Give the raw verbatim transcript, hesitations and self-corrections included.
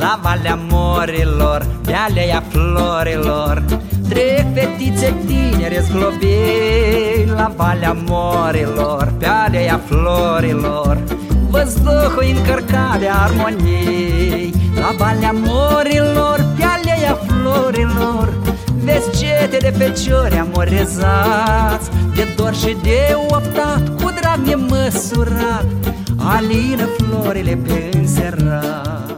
la Valea Morilor, pe alea florilor. Trec fetițe tinere zglobei, la Valea Morilor, pe alea florilor. Văzduhul încărcat de armoniei, la Valea Morilor, pe alea florilor. Vezi cete de feciori amorezați, de dor și de optat, cu drag nemăsurat, alină florile pe înserat.